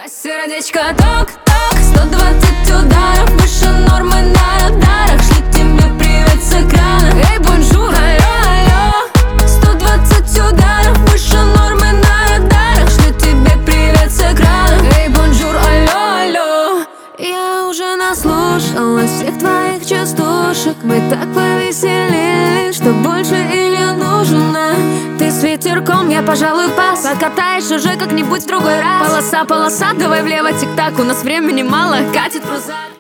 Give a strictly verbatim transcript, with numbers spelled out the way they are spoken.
Сердечко ток-ток, сто двадцать ударов выше нормы на радарах. Шлю тебе привет с экрана. Эй, бонжур, алло, алло. Сто двадцать ударов выше нормы на радарах. Шлю тебе привет с экрана. Эй, бонжур, алло, алло. Я уже наслушалась всех твоих частушек. Мы так повеселились, что больше и не нужно. Ты с ветерком, я, пожалуй, пас. Покатаешь уже как-нибудь в другой раз. Полоса, полоса, давай влево, тик-так. У нас времени мало, катит крузак.